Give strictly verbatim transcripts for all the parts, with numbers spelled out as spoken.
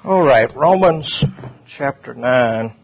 All right, Romans chapter nine.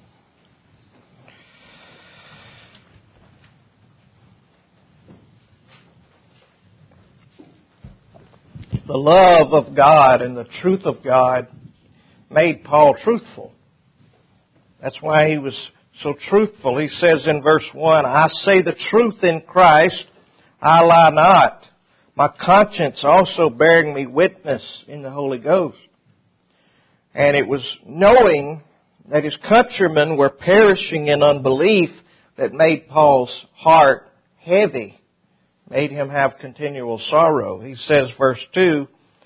The love of God and the truth of God made Paul truthful. That's why he was so truthful. He says in verse one, I say the truth in Christ, I lie not. My conscience also bearing me witness in the Holy Ghost. And it was knowing that his countrymen were perishing in unbelief that made Paul's heart heavy, made him have continual sorrow. He says, verse two,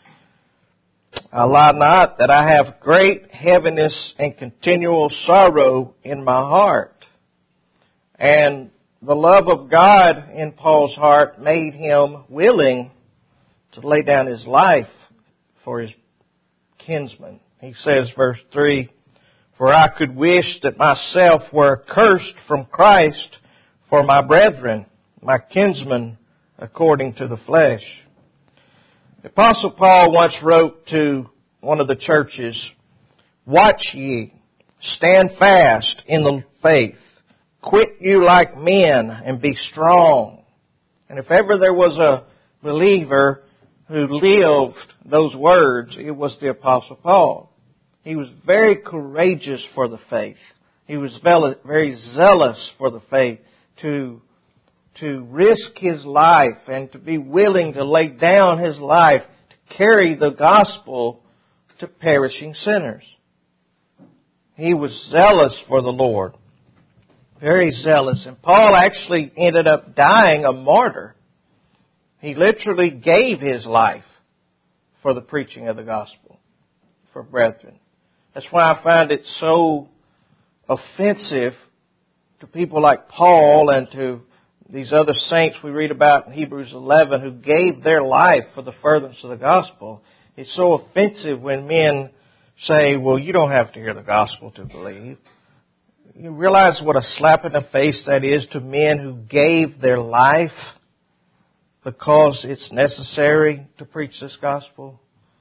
I lie not that I have great heaviness and continual sorrow in my heart. And the love of God in Paul's heart made him willing to lay down his life for his kinsmen. He says, verse three, For I could wish that myself were accursed from Christ for my brethren, my kinsmen, according to the flesh. The Apostle Paul once wrote to one of the churches, Watch ye, stand fast in the faith, quit you like men, and be strong. And if ever there was a believer who lived those words, it was the Apostle Paul. He was very courageous for the faith. He was very zealous for the faith to, to risk his life and to be willing to lay down his life to carry the gospel to perishing sinners. He was zealous for the Lord. Very zealous. And Paul actually ended up dying a martyr. He literally gave his life for the preaching of the gospel for brethren. That's why I find it so offensive to people like Paul and to these other saints we read about in Hebrews eleven who gave their life for the furtherance of the gospel. It's so offensive when men say, well, you don't have to hear the gospel to believe. You realize what a slap in the face that is to men who gave their life because it's necessary to preach this gospel?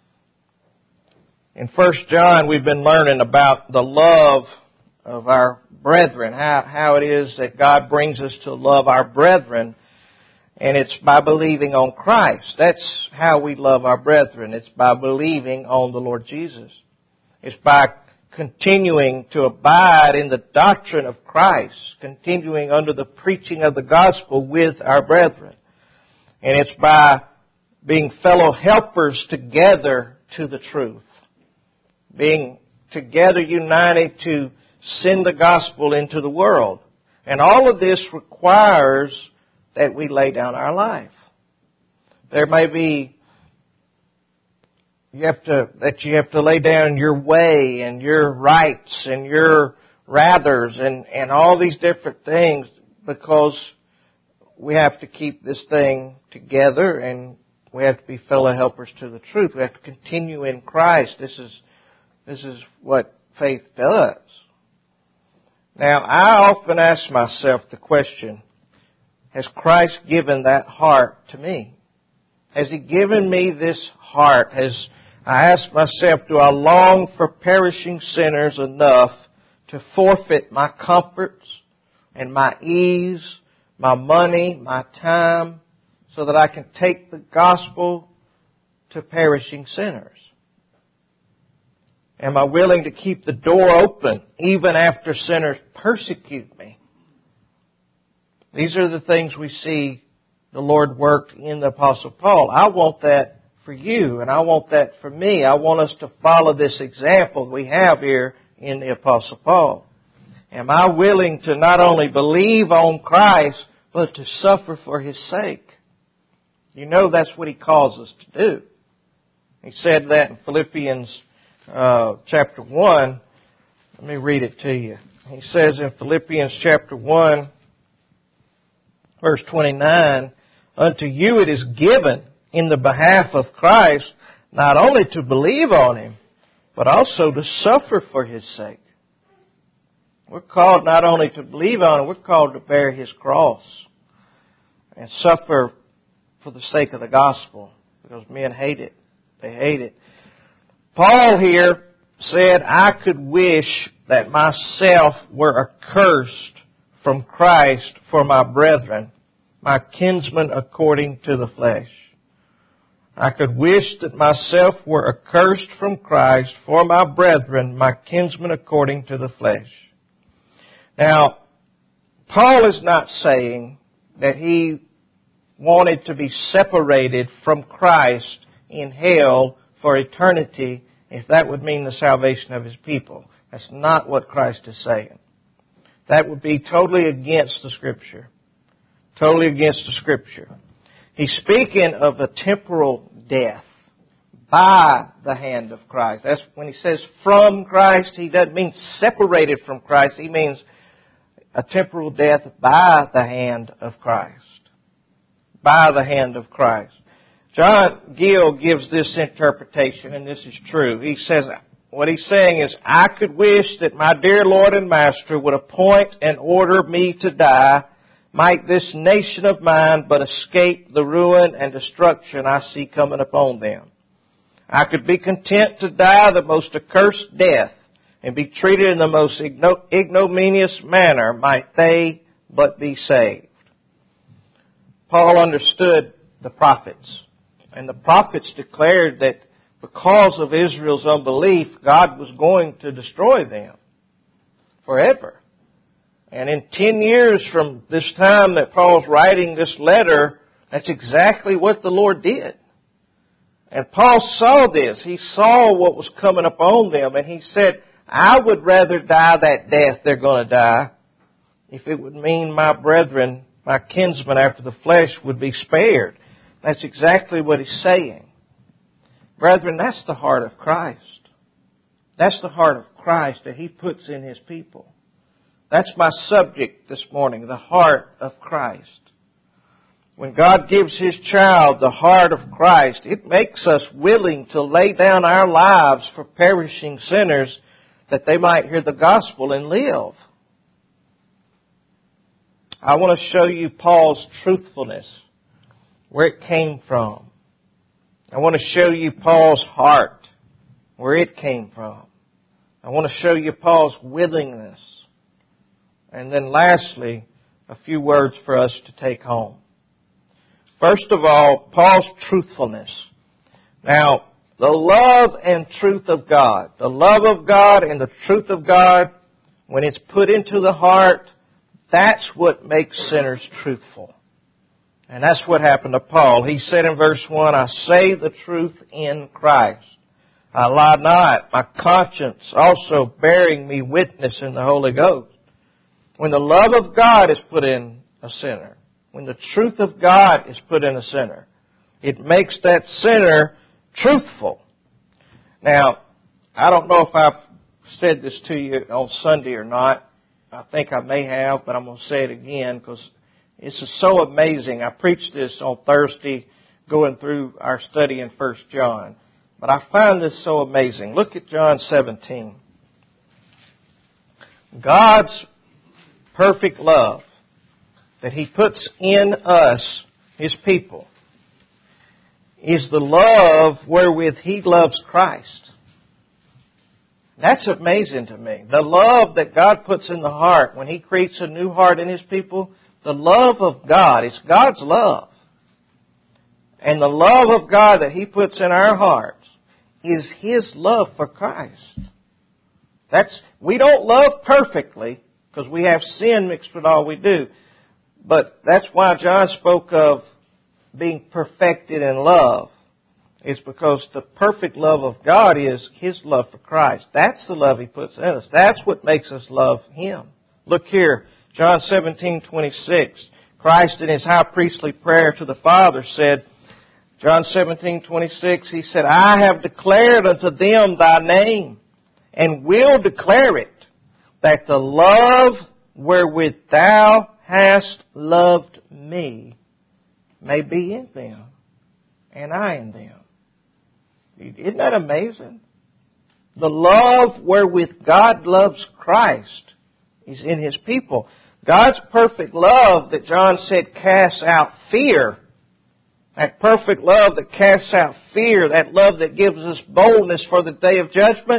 In First John, we've been learning about the love of our brethren, how, how it is that God brings us to love our brethren, and it's by believing on Christ. That's how we love our brethren. It's by believing on the Lord Jesus. It's by continuing to abide in the doctrine of Christ, continuing under the preaching of the gospel with our brethren. And it's by being fellow helpers together to the truth. Being together united to send the gospel into the world. And all of this requires that we lay down our life. There may be, you have to, that you have to lay down your way and your rights and your rathers and, and all these different things because we have to keep this thing together and we have to be fellow helpers to the truth. We have to continue in Christ. This is This is what faith does. Now, I often ask myself the question, has Christ given that heart to me? Has He given me this heart? Has I ask myself, do I long for perishing sinners enough to forfeit my comforts and my ease, my money, my time, so that I can take the gospel to perishing sinners? Am I willing to keep the door open even after sinners persecute me? These are the things we see the Lord worked in the Apostle Paul. I want that for you and I want that for me. I want us to follow this example we have here in the Apostle Paul. Am I willing to not only believe on Christ, but to suffer for His sake? You know that's what He calls us to do. He said that in Philippians Uh, chapter one. Let me read it to you. He says in Philippians chapter one, verse twenty-nine, Unto you it is given in the behalf of Christ not only to believe on Him, but also to suffer for His sake. We're called not only to believe on Him, we're called to bear His cross and suffer for the sake of the gospel because men hate it. They hate it. Paul here said, I could wish that myself were accursed from Christ for my brethren, my kinsmen according to the flesh. I could wish that myself were accursed from Christ for my brethren, my kinsmen according to the flesh. Now, Paul is not saying that he wanted to be separated from Christ in hell for eternity, if that would mean the salvation of His people. That's not what Christ is saying. That would be totally against the Scripture. Totally against the Scripture. He's speaking of a temporal death by the hand of Christ. That's when he says from Christ, he doesn't mean separated from Christ. He means a temporal death by the hand of Christ. By the hand of Christ. John Gill gives this interpretation, and this is true. He says, what he's saying is, I could wish that my dear Lord and Master would appoint and order me to die, might this nation of mine but escape the ruin and destruction I see coming upon them. I could be content to die the most accursed death and be treated in the most ignominious manner, might they but be saved. Paul understood the prophets, and the prophets declared that because of Israel's unbelief, God was going to destroy them forever. And in ten years from this time that Paul's writing this letter, that's exactly what the Lord did. And Paul saw this. He saw what was coming upon them, and he said, I would rather die that death they're going to die if it would mean my brethren, my kinsmen after the flesh would be spared. That's exactly what he's saying. Brethren, that's the heart of Christ. That's the heart of Christ that He puts in His people. That's my subject this morning, the heart of Christ. When God gives His child the heart of Christ, it makes us willing to lay down our lives for perishing sinners that they might hear the gospel and live. I want to show you Paul's truthfulness, where it came from. I want to show you Paul's heart, where it came from. I want to show you Paul's willingness. And then lastly, a few words for us to take home. First of all, Paul's truthfulness. Now, the love and truth of God, the love of God and the truth of God, when it's put into the heart, that's what makes sinners truthful. And that's what happened to Paul. He said in verse one, I say the truth in Christ. I lie not, my conscience also bearing me witness in the Holy Ghost. When the love of God is put in a sinner, when the truth of God is put in a sinner, it makes that sinner truthful. Now, I don't know if I've said this to you on Sunday or not. I think I may have, but I'm going to say it again because it's so amazing. I preached this on Thursday going through our study in First John. But I find this so amazing. Look at John seventeen. God's perfect love that He puts in us, His people, is the love wherewith He loves Christ. That's amazing to me. The love that God puts in the heart when He creates a new heart in His people, the love of God, it's God's love. And the love of God that He puts in our hearts is His love for Christ. That's, we don't love perfectly because we have sin mixed with all we do. But that's why John spoke of being perfected in love. It's because the perfect love of God is His love for Christ. That's the love He puts in us. That's what makes us love Him. Look here, John seventeen twenty-six. Christ in His high priestly prayer to the Father said, John seventeen twenty-six, He said, I have declared unto them Thy name, and will declare it, that the love wherewith Thou hast loved me may be in them, and I in them. Isn't that amazing? The love wherewith God loves Christ is in His people. God's perfect love that John said casts out fear. That perfect love that casts out fear. That love that gives us boldness for the day of judgment.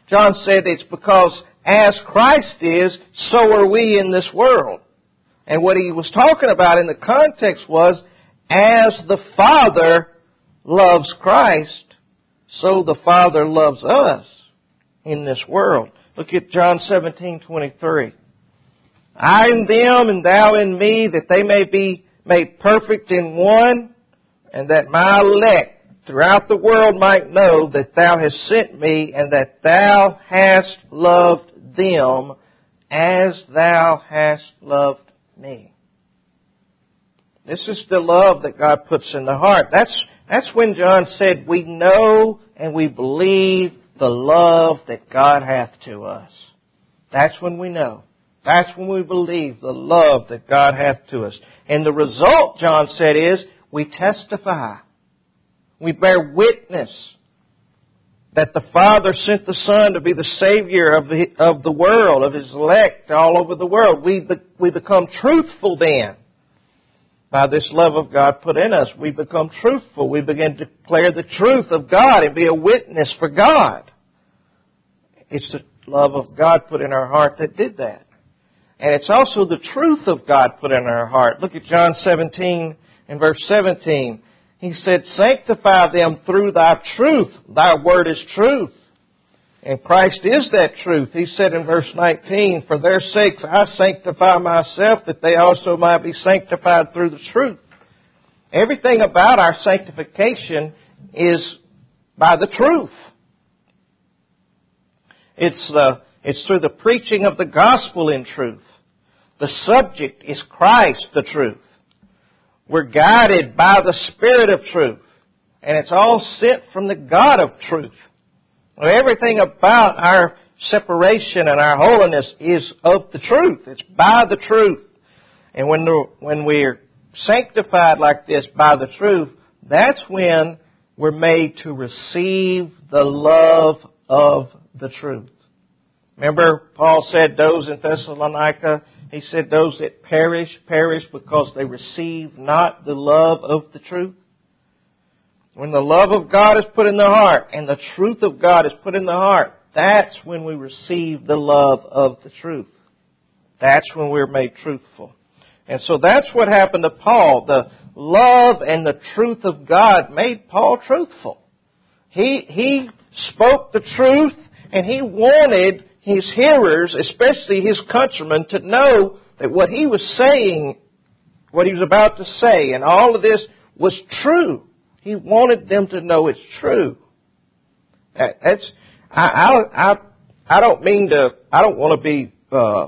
John said it's because as Christ is, so are we in this world. And what he was talking about in the context was, as the Father loves Christ, so the Father loves us in this world. Look at John seventeen twenty-three. I in them and thou in me, that they may be made perfect in one, and that my elect throughout the world might know that thou hast sent me, and that thou hast loved them as thou hast loved me. This is the love that God puts in the heart. That's, that's when John said, we know and we believe the love that God hath to us. That's when we know. That's when we believe the love that God hath to us. And the result, John said, is we testify. We bear witness that the Father sent the Son to be the Savior of the, of the world, of His elect all over the world. We, be, we become truthful then. By this love of God put in us, we become truthful. We begin to declare the truth of God and be a witness for God. It's the love of God put in our heart that did that. And it's also the truth of God put in our heart. Look at John seventeen and verse seventeen. He said, sanctify them through thy truth. Thy word is truth. And Christ is that truth. He said in verse nineteen, for their sakes I sanctify myself, that they also might be sanctified through the truth. Everything about our sanctification is by the truth. It's, uh, it's through the preaching of the gospel in truth. The subject is Christ, the truth. We're guided by the Spirit of truth. And it's all sent from the God of truth. Well, everything about our separation and our holiness is of the truth. It's by the truth. And when, the, when we're sanctified like this by the truth, that's when we're made to receive the love of the truth. Remember, Paul said those in Thessalonica, he said those that perish, perish because they receive not the love of the truth. When the love of God is put in the heart and the truth of God is put in the heart, that's when we receive the love of the truth. That's when we're made truthful. And so that's what happened to Paul. The love and the truth of God made Paul truthful. He, he spoke the truth, and he wanted his hearers, especially his countrymen, to know that what he was saying, what he was about to say, and all of this was true. He wanted them to know it's true. That's, I, I, I, I don't mean to, I don't want to be, uh,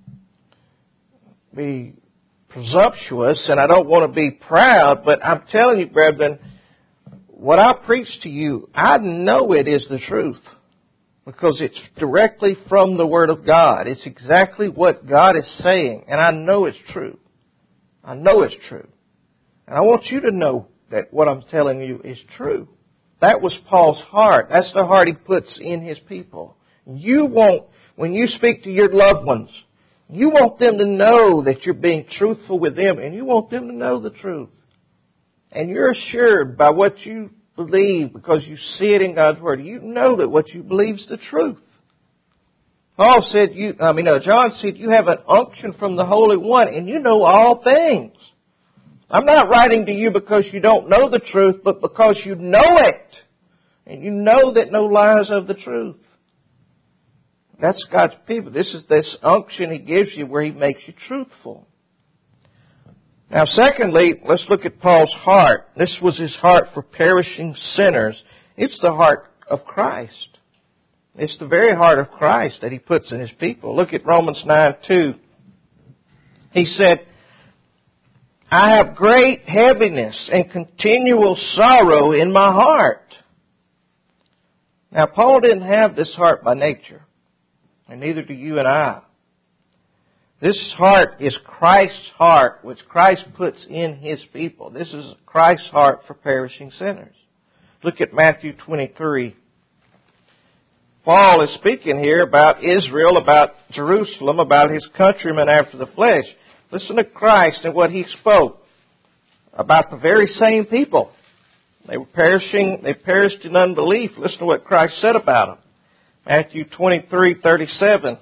be presumptuous, and I don't want to be proud, but I'm telling you, brethren, what I preach to you, I know it is the truth. Because it's directly from the Word of God. It's exactly what God is saying. And I know it's true. I know it's true. And I want you to know that what I'm telling you is true. That was Paul's heart. That's the heart he puts in his people. You want, when you speak to your loved ones, you want them to know that you're being truthful with them. And you want them to know the truth. And you're assured by what you believe, because you see it in God's Word. You know that what you believe is the truth. Paul said, you, I mean, uh, John said, you have an unction from the Holy One, and you know all things. I'm not writing to you because you don't know the truth, but because you know it. And you know that no lie is of the truth. That's God's people. This is this unction He gives you where He makes you truthful. Now, secondly, let's look at Paul's heart. This was his heart for perishing sinners. It's the heart of Christ. It's the very heart of Christ that he puts in his people. Look at Romans nine two. He said, I have great heaviness and continual sorrow in my heart. Now, Paul didn't have this heart by nature, and neither do you and I. This heart is Christ's heart, which Christ puts in His people. This is Christ's heart for perishing sinners. Look at Matthew twenty-three. Paul is speaking here about Israel, about Jerusalem, about his countrymen after the flesh. Listen to Christ and what He spoke about the very same people. They were perishing, they perished in unbelief. Listen to what Christ said about them. Matthew twenty-three thirty-seven.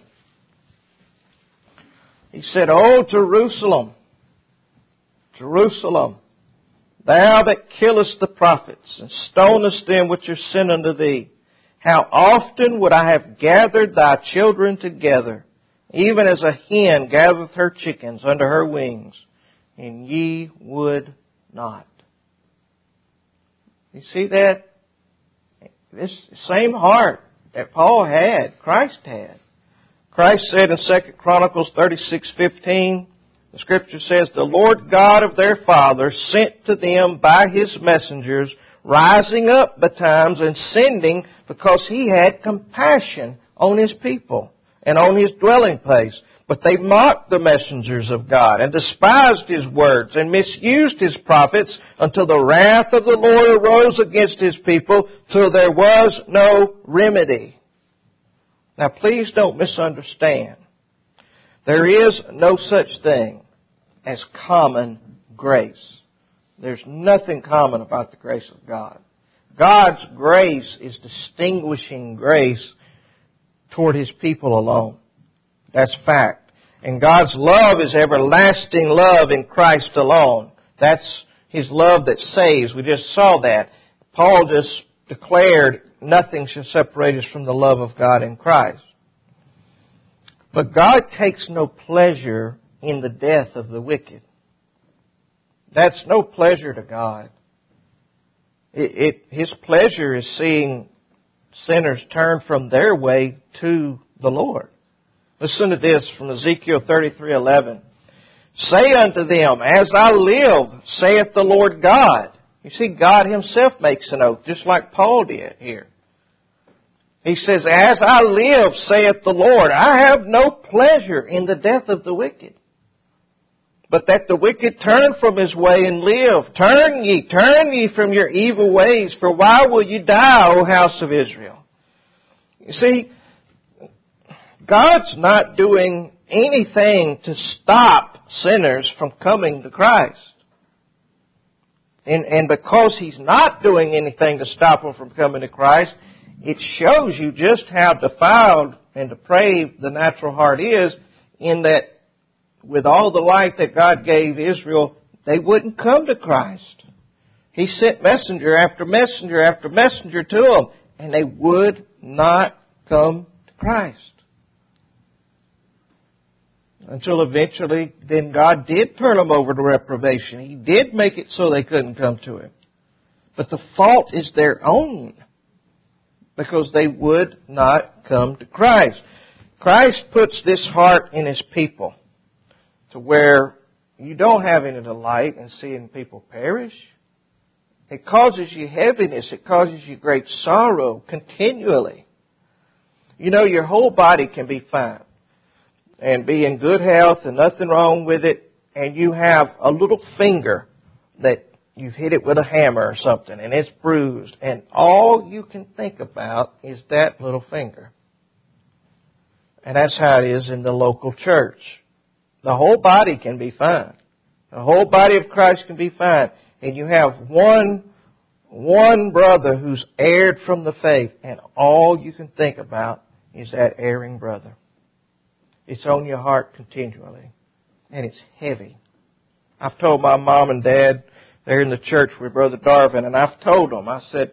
He said, O Jerusalem, Jerusalem, thou that killest the prophets, and stonest them which are sent unto thee, how often would I have gathered thy children together, even as a hen gathereth her chickens under her wings, and ye would not. You see that? This same heart that Paul had, Christ had. Christ said in Second Chronicles thirty-six fifteen, the Scripture says, the Lord God of their fathers sent to them by His messengers, rising up betimes and sending, because He had compassion on His people and on His dwelling place. But they mocked the messengers of God and despised His words and misused His prophets until the wrath of the Lord arose against His people till there was no remedy. Now please don't misunderstand. There is no such thing as common grace. There's nothing common about the grace of God. God's grace is distinguishing grace toward His people alone. That's fact. And God's love is everlasting love in Christ alone. That's His love that saves. We just saw that. Paul just declared, nothing shall separate us from the love of God in Christ. But God takes no pleasure in the death of the wicked. That's no pleasure to God. It, it, His pleasure is seeing sinners turn from their way to the Lord. Listen to this from Ezekiel thirty-three eleven. Say unto them, as I live, saith the Lord God. You see, God Himself makes an oath, just like Paul did here. He says, as I live, saith the Lord, I have no pleasure in the death of the wicked, but that the wicked turn from his way and live. Turn ye, turn ye from your evil ways, for why will you die, O house of Israel? You see, God's not doing anything to stop sinners from coming to Christ. And, and because He's not doing anything to stop them from coming to Christ, it shows you just how defiled and depraved the natural heart is, in that with all the light that God gave Israel, they wouldn't come to Christ. He sent messenger after messenger after messenger to them, and they would not come to Christ. Until eventually, then God did turn them over to reprobation. He did make it so they couldn't come to Him. But the fault is their own, because they would not come to Christ. Christ puts this heart in His people to where you don't have any delight in seeing people perish. It causes you heaviness. It causes you great sorrow continually. You know, your whole body can be fine and be in good health and nothing wrong with it, and you have a little finger that you've hit it with a hammer or something, and it's bruised, and all you can think about is that little finger. And that's how it is in the local church. The whole body can be fine. The whole body of Christ can be fine. And you have one, one brother who's erred from the faith, and all you can think about is that erring brother. It's on your heart continually, and it's heavy. I've told my mom and dad, they're in the church with Brother Darvin, and I've told them, I said,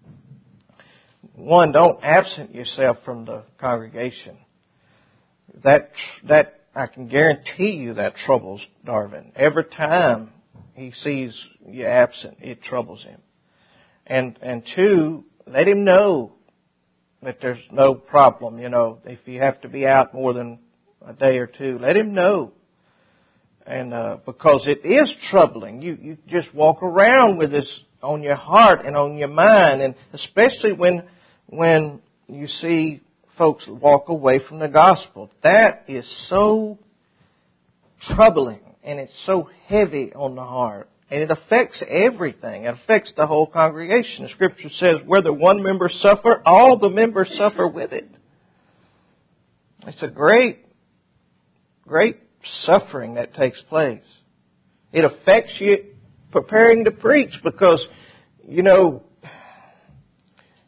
one, don't absent yourself from the congregation. That, that, I can guarantee you that troubles Darvin. Every time he sees you absent, it troubles him. And, and two, let him know that there's no problem, you know, if you have to be out more than a day or two, let him know. And uh, because it is troubling. You, you just walk around with this on your heart and on your mind, and especially when when you see folks walk away from the gospel. That is so troubling, and it's so heavy on the heart. And it affects everything. It affects the whole congregation. The Scripture says, whether one member suffer, all the members suffer with it. It's a great, great suffering that takes place. It affects you preparing to preach because, you know,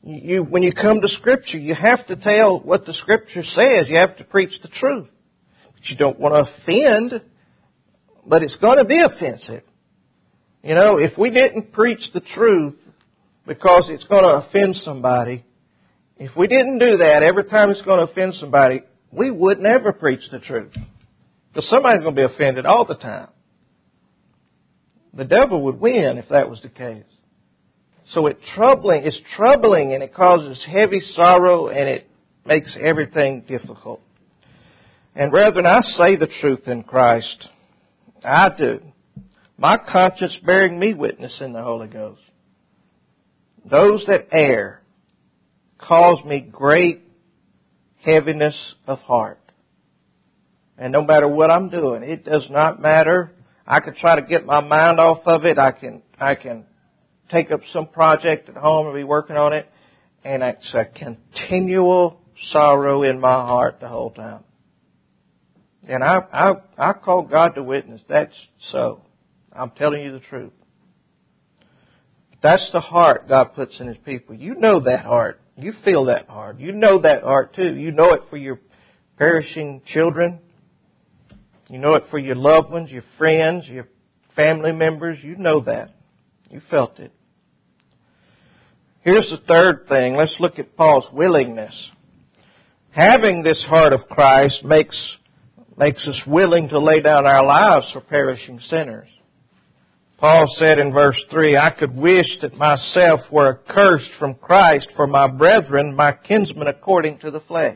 You, when you come to Scripture, you have to tell what the Scripture says. You have to preach the truth. But you don't want to offend, but it's going to be offensive. You know, if we didn't preach the truth because it's going to offend somebody, if we didn't do that every time it's going to offend somebody, we would never preach the truth. Because somebody's going to be offended all the time. The devil would win if that was the case. So it's troubling, it's troubling and it causes heavy sorrow and it makes everything difficult. And brethren, I say the truth in Christ. I do. My conscience bearing me witness in the Holy Ghost. Those that err cause me great heaviness of heart. And no matter what I'm doing, it does not matter. I can try to get my mind off of it. I can, I can take up some project at home and be working on it. And it's a continual sorrow in my heart the whole time. And I, I, I call God to witness. That's so. I'm telling you the truth. That's the heart God puts in His people. You know that heart. You feel that heart. You know that heart too. You know it for your perishing children. You know it for your loved ones, your friends, your family members. You know that. You felt it. Here's the third thing. Let's look at Paul's willingness. Having this heart of Christ makes, makes us willing to lay down our lives for perishing sinners. Paul said in verse three, I could wish that myself were accursed from Christ for my brethren, my kinsmen according to the flesh.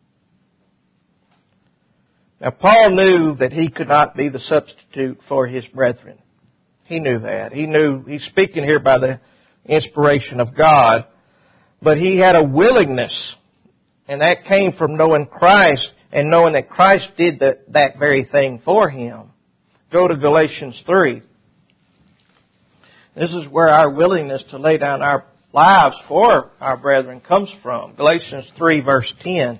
Now Paul knew that he could not be the substitute for his brethren. He knew that. He knew, he's speaking here by the inspiration of God, but he had a willingness, and that came from knowing Christ and knowing that Christ did that, that very thing for him. Go to Galatians three. This is where our willingness to lay down our lives for our brethren comes from. Galatians three verse ten.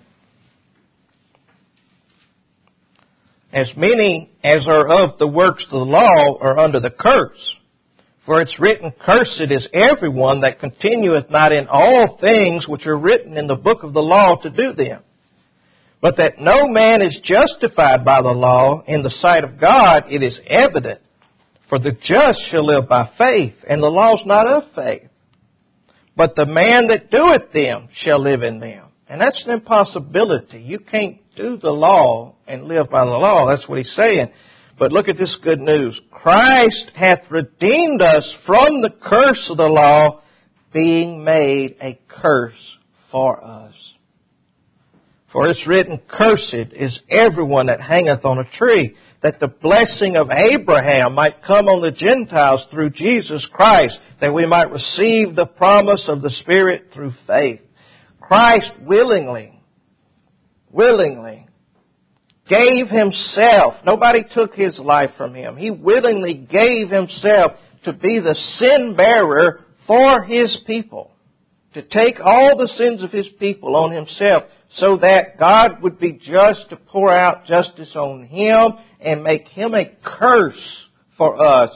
As many as are of the works of the law are under the curse. For it's written, Cursed is everyone that continueth not in all things which are written in the book of the law to do them. But that no man is justified by the law in the sight of God, it is evident. For the just shall live by faith, and the law is not of faith. But the man that doeth them shall live in them. And that's an impossibility. You can't do the law and live by the law. That's what he's saying. But look at this good news. Christ hath redeemed us from the curse of the law, being made a curse for us. For it's written, Cursed is everyone that hangeth on a tree, that the blessing of Abraham might come on the Gentiles through Jesus Christ, that we might receive the promise of the Spirit through faith. Christ willingly, willingly gave Himself. Nobody took His life from Him. He willingly gave Himself to be the sin bearer for His people. To take all the sins of His people on Himself so that God would be just to pour out justice on Him and make Him a curse for us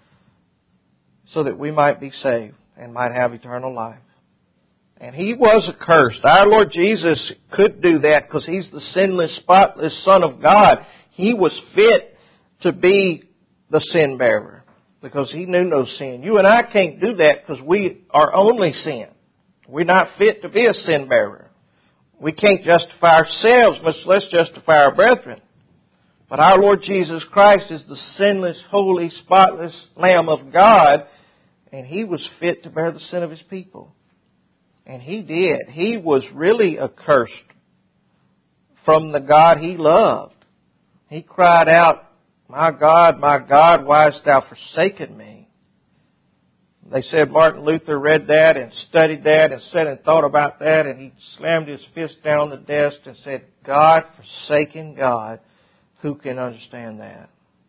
so that we might be saved and might have eternal life. And He was accursed. Our Lord Jesus could do that because He's the sinless, spotless Son of God. He was fit to be the sin bearer because He knew no sin. You and I can't do that because we are only sin. We're not fit to be a sin bearer. We can't justify ourselves, much less justify our brethren. But our Lord Jesus Christ is the sinless, holy, spotless Lamb of God, and He was fit to bear the sin of His people. And He did. He was really accursed from the God He loved. He cried out, My God, my God, why hast Thou forsaken me? They said Martin Luther read that and studied that and sat and thought about that, and he slammed his fist down the desk and said, God, forsaken God, who can understand that?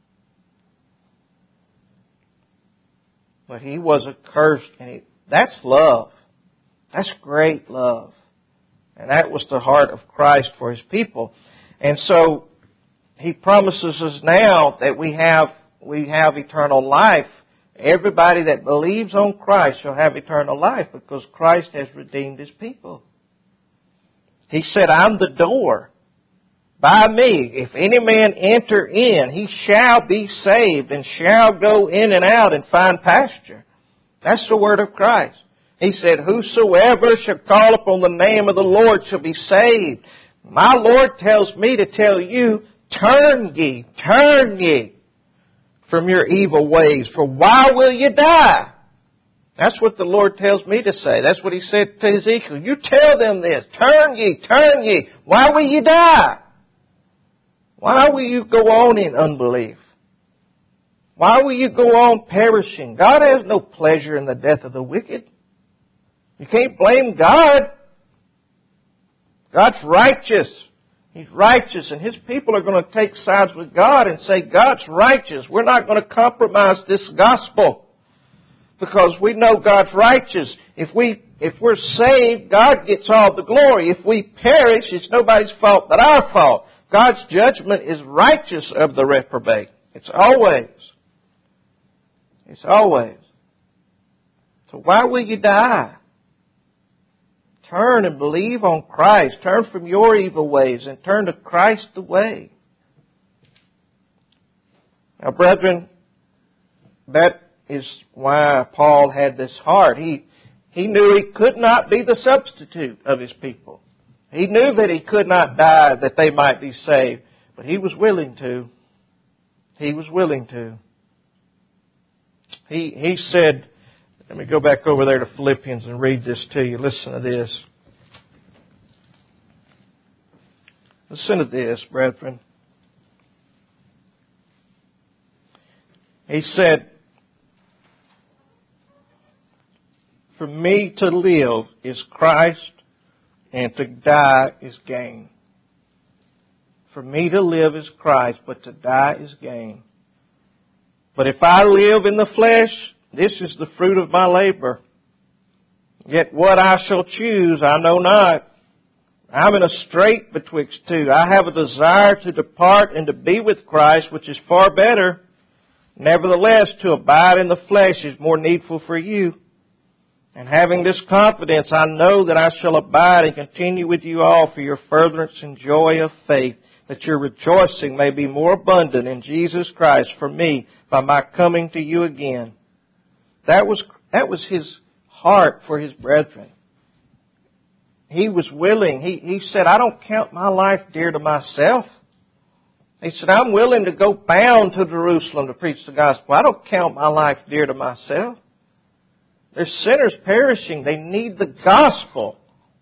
But He was accursed, and he, that's love. That's great love. And that was the heart of Christ for His people. And so He promises us now that we have we have eternal life everybody that believes on Christ shall have eternal life because Christ has redeemed His people. He said, I'm the door. By me, if any man enter in, he shall be saved and shall go in and out and find pasture. That's the word of Christ. He said, whosoever shall call upon the name of the Lord shall be saved. My Lord tells me to tell you, turn ye, turn ye from your evil ways, for why will you die? That's what the Lord tells me to say. That's what He said to Ezekiel. You tell them this, turn ye, turn ye, why will you die? Why will you go on in unbelief? Why will you go on perishing? God has no pleasure in the death of the wicked. You can't blame God. God's righteous. He's righteous, and His people are going to take sides with God and say, God's righteous. We're not going to compromise this gospel because we know God's righteous. If we, if we're saved, God gets all the glory. If we perish, it's nobody's fault but our fault. God's judgment is righteous of the reprobate. It's always. It's always. So why will you die? Turn and believe on Christ. Turn from your evil ways and turn to Christ the way. Now, brethren, that is why Paul had this heart. He, he knew he could not be the substitute of his people. He knew that he could not die that they might be saved, but he was willing to. He was willing to. He, he said, let me go back over there to Philippians and read this to you. Listen to this. Listen to this, brethren. He said, for me to live is Christ, and to die is gain. For me to live is Christ, but to die is gain. But if I live in the flesh, this is the fruit of my labor. Yet what I shall choose, I know not. I'm in a strait betwixt two. I have a desire to depart and to be with Christ, which is far better. Nevertheless, to abide in the flesh is more needful for you. And having this confidence, I know that I shall abide and continue with you all for your furtherance and joy of faith, that your rejoicing may be more abundant in Jesus Christ for me by my coming to you again. That was, that was his heart for his brethren. He was willing. He, he said, I don't count my life dear to myself. He said, I'm willing to go bound to Jerusalem to preach the gospel. I don't count my life dear to myself. There's sinners perishing. They need the gospel.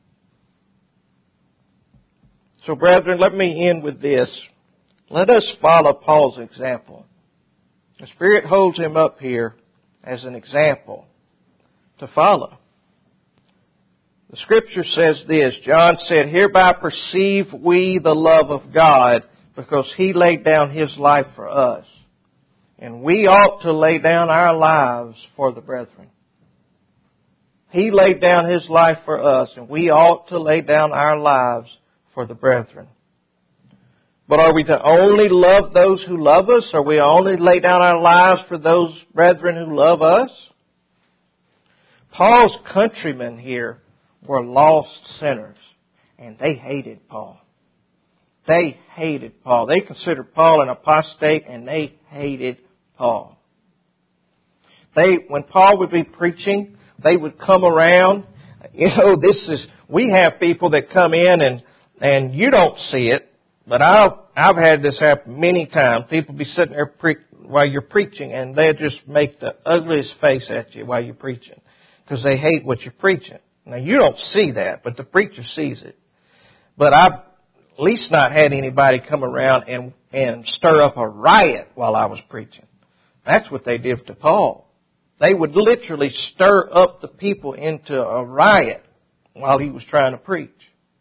So, brethren, let me end with this. Let us follow Paul's example. The Spirit holds him up here as an example to follow. The Scripture says this. John said, hereby perceive we the love of God, because He laid down His life for us. And we ought to lay down our lives for the brethren. He laid down His life for us, and we ought to lay down our lives for the brethren. But are we to only love those who love us? Are we only lay down our lives for those brethren who love us? Paul's countrymen here were lost sinners, and they hated Paul. They hated Paul. They considered Paul an apostate, and they hated Paul. They, when Paul would be preaching, they would come around. You know, this is, we have people that come in and, and you don't see it, but I've, I've had this happen many times. People be sitting there pre- while you're preaching, and they'll just make the ugliest face at you while you're preaching because they hate what you're preaching. Now, you don't see that, but the preacher sees it. But I've at least not had anybody come around and, and stir up a riot while I was preaching. That's what they did to Paul. They would literally stir up the people into a riot while he was trying to preach.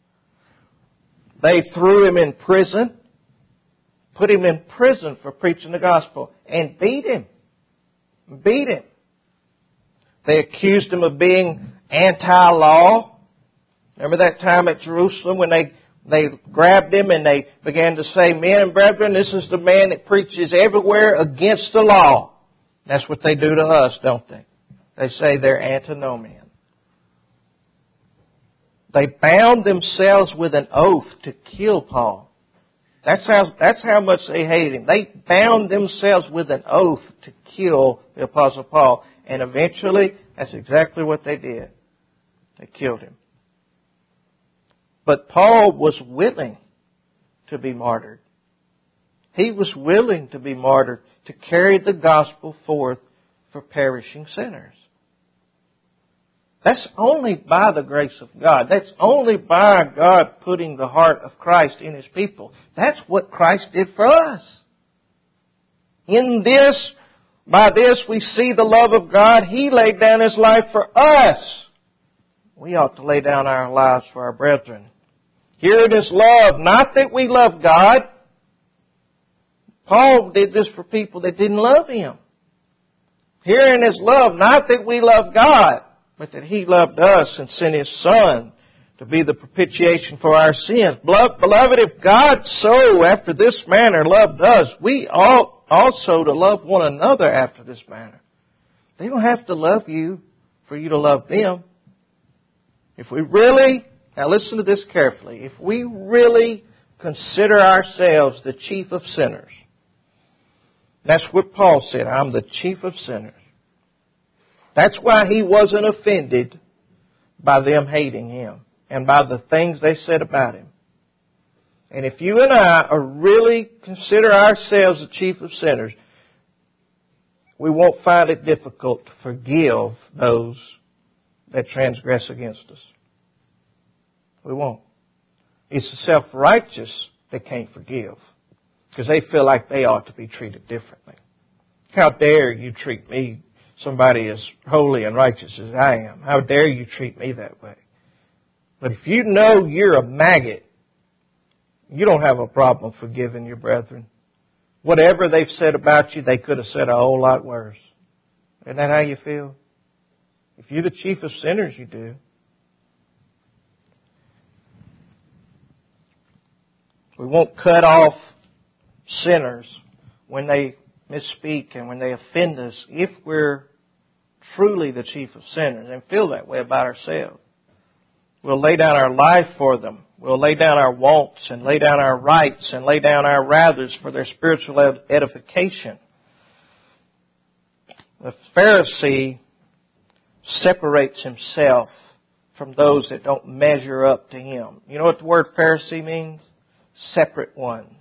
They threw him in prison, put him in prison for preaching the gospel, and beat him. Beat him. They accused him of being anti-law. Remember that time at Jerusalem when they, they grabbed him and they began to say, men and brethren, this is the man that preaches everywhere against the law. That's what they do to us, don't they? They say they're antinomian. They bound themselves with an oath to kill Paul. That's how, that's how much they hated him. They bound themselves with an oath to kill the Apostle Paul. And eventually, that's exactly what they did. They killed him. But Paul was willing to be martyred. He was willing to be martyred to carry the gospel forth for perishing sinners. That's only by the grace of God. That's only by God putting the heart of Christ in His people. That's what Christ did for us. In this, by this we see the love of God. He laid down His life for us. We ought to lay down our lives for our brethren. Here it is love, not that we love God. Paul did this for people that didn't love Him. Herein is love, not that we love God, but that He loved us and sent His Son to be the propitiation for our sins. Beloved, if God so after this manner loved us, we ought also to love one another after this manner. They don't have to love you for you to love them. If we really, now listen to this carefully, if we really consider ourselves the chief of sinners, that's what Paul said, I'm the chief of sinners. That's why he wasn't offended by them hating him and by the things they said about him. And if you and I are really consider ourselves the chief of sinners, we won't find it difficult to forgive those that transgress against us. We won't. It's the self-righteous that can't forgive because they feel like they ought to be treated differently. How dare you treat me, somebody as holy and righteous as I am? How dare you treat me that way? But if you know you're a maggot, you don't have a problem forgiving your brethren. Whatever they've said about you, they could have said a whole lot worse. Isn't that how you feel? If you're the chief of sinners, you do. We won't cut off sinners when they misspeak and when they offend us if we're truly the chief of sinners and feel that way about ourselves. We'll lay down our life for them. We'll lay down our wants and lay down our rights and lay down our rathers for their spiritual edification. The Pharisee separates himself from those that don't measure up to him. You know what the word Pharisee means? Separate ones.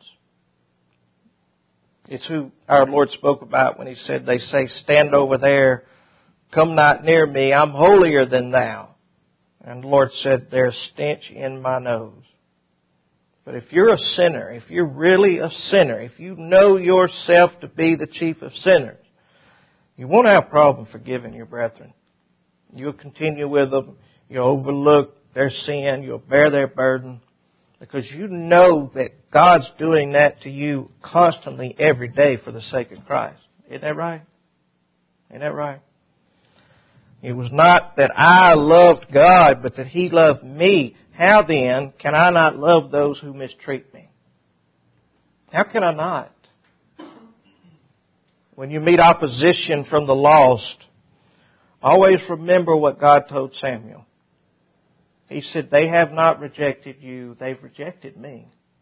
It's who our Lord spoke about when He said, they say, stand over there, come not near me, I'm holier than thou. And the Lord said, there's stench in my nose. But if you're a sinner, if you're really a sinner, if you know yourself to be the chief of sinners, you won't have a problem forgiving your brethren. You'll continue with them. You'll overlook their sin. You'll bear their burden. Because you know that God's doing that to you constantly every day for the sake of Christ. Isn't that right? Isn't that right? It was not that I loved God, but that He loved me. How then can I not love those who mistreat me? How can I not? When you meet opposition from the lost, always remember what God told Samuel. He said, they have not rejected you, they've rejected me.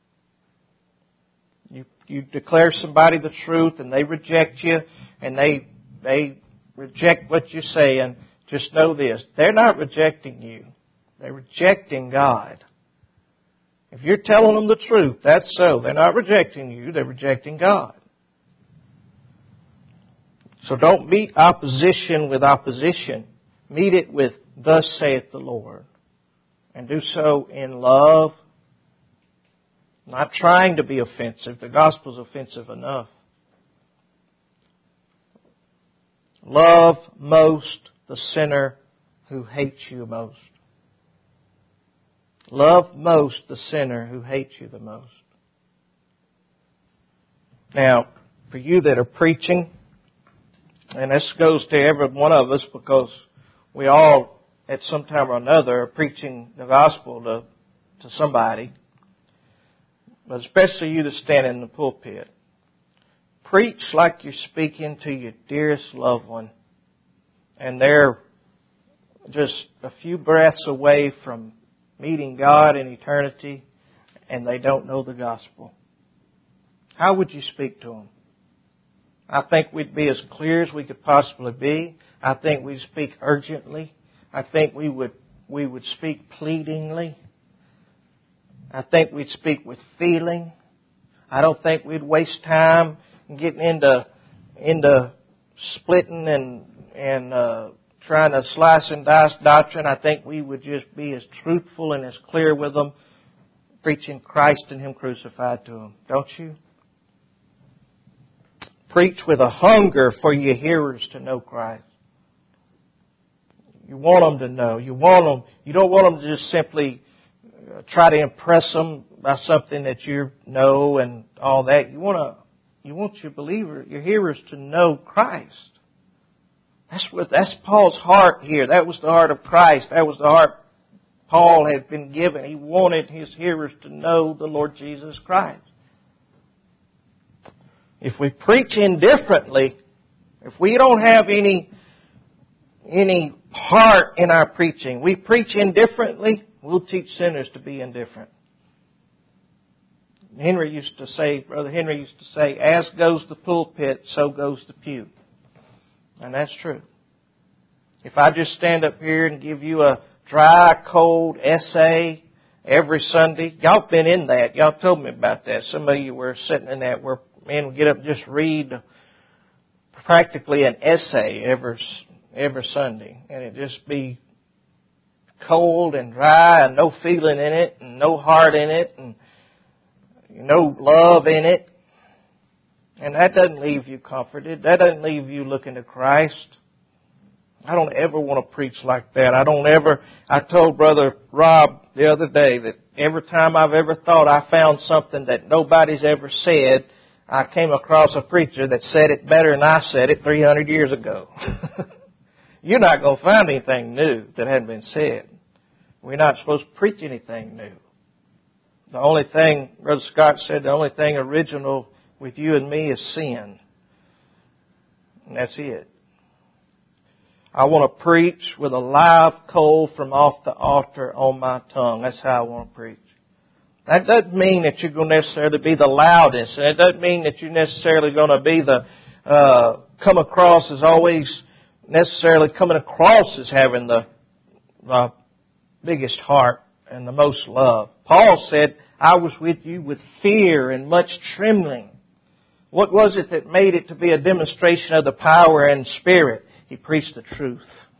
You, you declare somebody the truth and they reject you and they, they reject what you're saying. Just know this, they're not rejecting you. They're rejecting God. If you're telling them the truth, that's so. They're not rejecting you, they're rejecting God. So don't meet opposition with opposition. Meet it with, thus saith the Lord. And do so in love, not trying to be offensive. The gospel's offensive enough. Love most the sinner who hates you most. Love most the sinner who hates you the most. Now, for you that are preaching, and this goes to every one of us because we all at some time or another are preaching the gospel to, to somebody, but especially you that stand in the pulpit. Preach like you're speaking to your dearest loved one. And they're just a few breaths away from meeting God in eternity, and they don't know the gospel. How would you speak to them? I think we'd be as clear as we could possibly be. I think we'd speak urgently. I think we would we would speak pleadingly. I think we'd speak with feeling. I don't think we'd waste time getting into into splitting and and uh, trying to slice and dice doctrine. I think we would just be as truthful and as clear with them, preaching Christ and Him crucified to them. Don't you? Preach with a hunger for your hearers to know Christ. You want them to know. You want them. You don't want them to just simply try to impress them by something that you know and all that. You want to. You want your believer, your hearers, to know Christ. That's what. That's Paul's heart here. That was the heart of Christ. That was the heart Paul had been given. He wanted his hearers to know the Lord Jesus Christ. If we preach indifferently, if we don't have any any heart in our preaching, we preach indifferently, we'll teach sinners to be indifferent. Henry used to say, Brother Henry used to say, as goes the pulpit, so goes the pew. And that's true. If I just stand up here and give you a dry, cold essay every Sunday, y'all been in that. Y'all told me about that. Some of you were sitting in that where men would get up and just read practically an essay every every Sunday. And it'd just be cold and dry and no feeling in it and no heart in it and no love in it. And that doesn't leave you comforted. That doesn't leave you looking to Christ. I don't ever want to preach like that. I don't ever, I told Brother Rob the other day that every time I've ever thought I found something that nobody's ever said, I came across a preacher that said it better than I said it three hundred years ago. You're not going to find anything new that hadn't been said. We're not supposed to preach anything new. The only thing, Brother Scott said, the only thing original with you and me is sin. And that's it. I want to preach with a live coal from off the altar on my tongue. That's how I want to preach. That doesn't mean that you're going to necessarily be the loudest. And it doesn't mean that you're necessarily going to be the, uh, come across as always necessarily coming across as having the uh, biggest heart and the most love. Paul said, I was with you with fear and much trembling. What was it that made it to be a demonstration of the power and spirit? He preached the truth.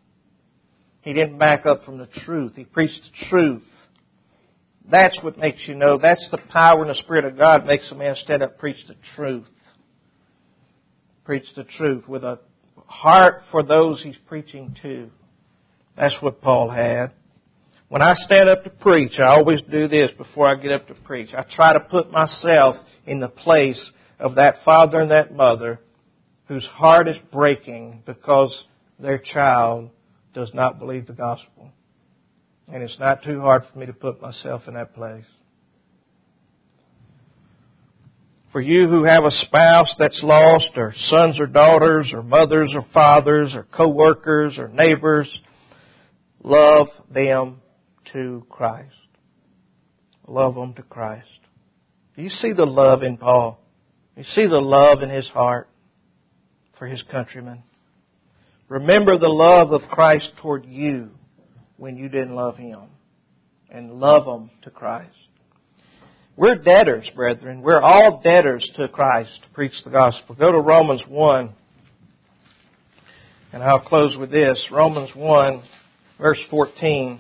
He didn't back up from the truth. He preached the truth. That's what makes you know. That's the power and the Spirit of God makes a man stand up and preach the truth. Preach the truth with a heart for those he's preaching to. That's what Paul had. When I stand up to preach, I always do this before I get up to preach. I try to put myself in the place of that father and that mother whose heart is breaking because their child does not believe the gospel. And it's not too hard for me to put myself in that place. For you who have a spouse that's lost, or sons or daughters, or mothers or fathers, or co-workers or neighbors, love them to Christ. Love them to Christ. Do you see the love in Paul? You see the love in his heart for his countrymen. Remember the love of Christ toward you when you didn't love Him. And love them to Christ. We're debtors, brethren. We're all debtors to Christ to preach the gospel. Go to Romans one. And I'll close with this. Romans one, verse fourteen.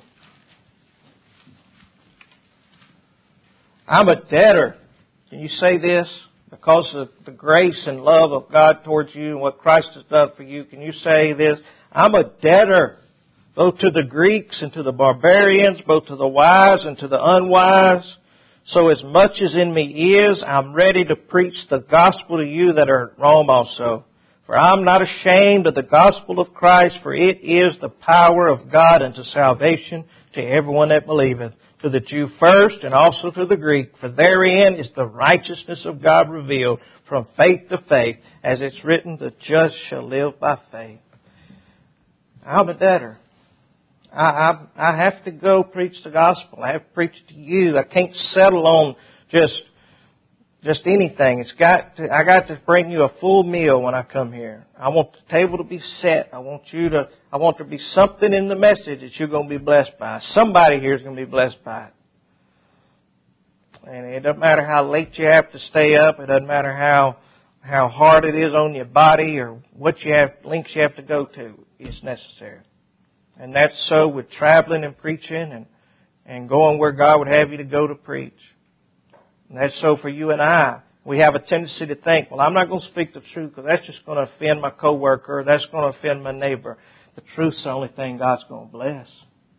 I'm a debtor. Can you say this? Because of the grace and love of God towards you and what Christ has done for you, can you say this? I'm a debtor, both to the Greeks and to the barbarians, both to the wise and to the unwise. So as much as in me is, I'm ready to preach the gospel to you that are at Rome also. For I'm not ashamed of the gospel of Christ, for it is the power of God unto salvation to everyone that believeth. to the Jew first and also to the Greek. For therein is the righteousness of God revealed from faith to faith, as it's written, the just shall live by faith. I'm a debtor. I, I, I have to go preach the gospel. I have to preach to you. I can't settle on just just anything. It's got to, I got to bring you a full meal when I come here. I want the table to be set. I want you to. I want there to be something in the message that you're going to be blessed by. Somebody here is going to be blessed by it. And it doesn't matter how late you have to stay up. It doesn't matter how how hard it is on your body or what you have links you have to go to. It's necessary. And that's so with traveling and preaching and, and going where God would have you to go to preach. And that's so for you and I. We have a tendency to think, well, I'm not going to speak the truth because that's just going to offend my coworker. Or that's going to offend my neighbor. The truth's the only thing God's going to bless.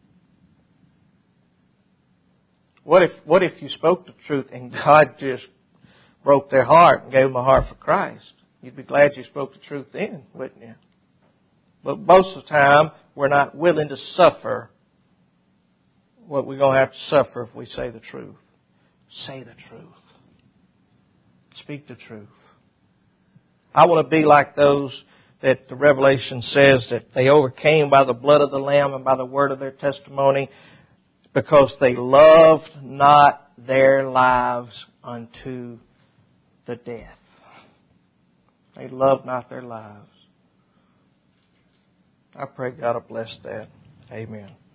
What if, what if you spoke the truth and God just broke their heart and gave them a heart for Christ? You'd be glad you spoke the truth then, wouldn't you? But most of the time, we're not willing to suffer what we're going to have to suffer if we say the truth. Say the truth. Speak the truth. I want to be like those that the Revelation says that they overcame by the blood of the Lamb and by the word of their testimony, because they loved not their lives unto the death. They loved not their lives. I pray God will bless that. Amen.